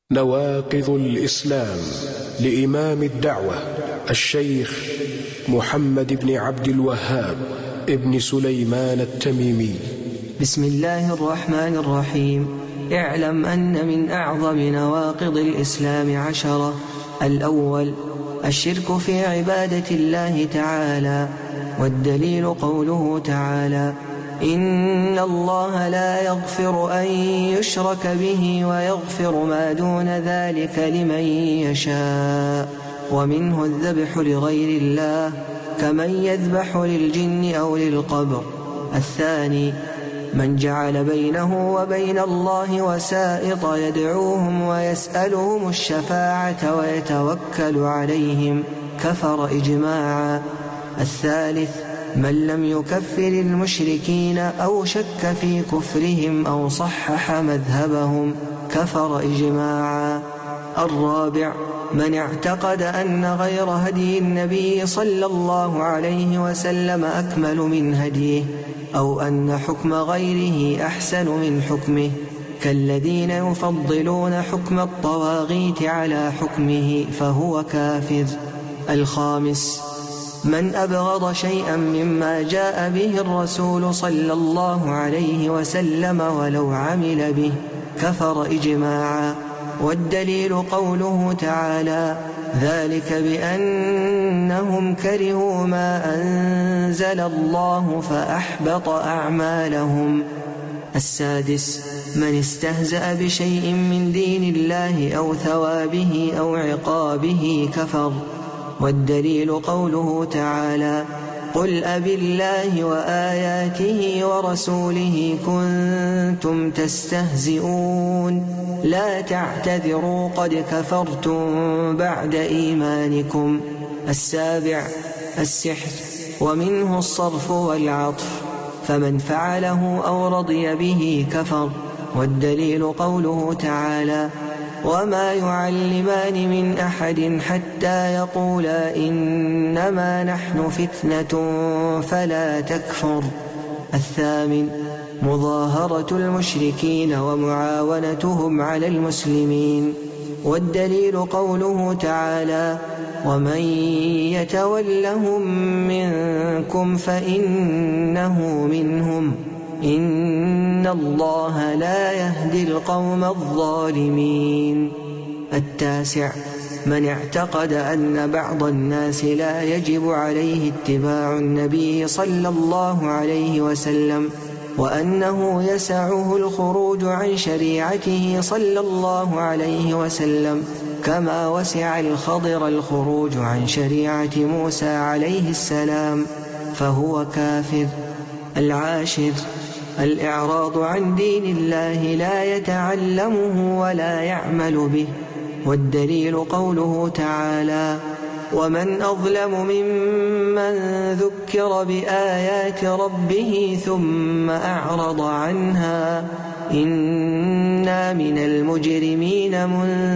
نواقض الإسلام لإمام الدعوة الشيخ محمد بن عبد الوهاب ابن سليمان التميمي. بسم الله الرحمن الرحيم. اعلم أن من أعظم نواقض الإسلام 10. الأول الشرك في عبادة الله تعالى، والدليل قوله تعالى: إن الله لا يغفر أن يشرك به ويغفر ما دون ذلك لمن يشاء، ومنه الذبح لغير الله كمن يذبح للجن أو للقبر. الثاني من جعل بينه وبين الله وسائط يدعوهم ويسألهم الشفاعة ويتوكل عليهم، كفر إجماعا. الثالث من لم يكفر المشركين أو شك في كفرهم أو صحح مذهبهم، كفر إجماعا. الرابع من اعتقد أن غير هدي النبي صلى الله عليه وسلم أكمل من هديه، أو أن حكم غيره أحسن من حكمه، كالذين يفضلون حكم الطواغيت على حكمه، فهو كافر. الخامس من أبغض شيئا مما جاء به الرسول صلى الله عليه وسلم ولو عمل به، كفر إجماعا. والدليل قوله تعالى: ذلك بأنهم كرهوا ما أنزل الله فأحبط أعمالهم. السادس من استهزأ بشيء من دين الله أو ثوابه أو عقابه، كفر. والدليل قوله تعالى: قل أبالله وآياته ورسوله كنتم تستهزئون لا تعتذروا قد كفرتم بعد إيمانكم. السابع السحر، ومنه الصرف والعطف، فمن فعله أو رضي به كفر. والدليل قوله تعالى: وما يعلمان من أحد حتى يقولا إنما نحن فتنة فلا تكفر. الثامن مظاهرة المشركين ومعاونتهم على المسلمين. والدليل قوله تعالى: ومن يتولهم منكم فإنه منهم إن الله لا يهدي القوم الظالمين. التاسع من اعتقد أن بعض الناس لا يجب عليه اتباع النبي صلى الله عليه وسلم، وأنه يسعه الخروج عن شريعته صلى الله عليه وسلم، كما وسع الخضر الخروج عن شريعة موسى عليه السلام، فهو كافر. العاشر الإعراض عن دين الله لا يتعلمه ولا يعمل به. والدليل قوله تعالى: ومن أظلم ممن ذكر بآيات ربه ثم أعرض عنها إنا من المجرمين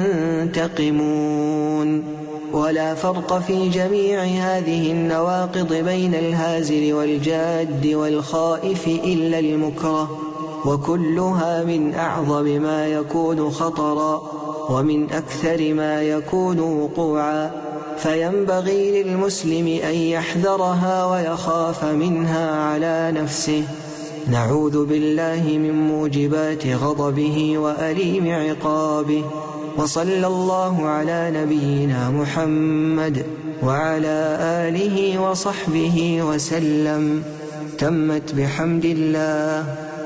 منتقمون. ولا فرق في جميع هذه النواقض بين الهازل والجاد والخائف إلا المكره، وكلها من أعظم ما يكون خطرا ومن أكثر ما يكون وقوعا، فينبغي للمسلم أن يحذرها ويخاف منها على نفسه. نعوذ بالله من موجبات غضبه وأليم عقابه. وصلى الله على نبينا محمد وعلى آله وصحبه وسلم. تمت بحمد الله.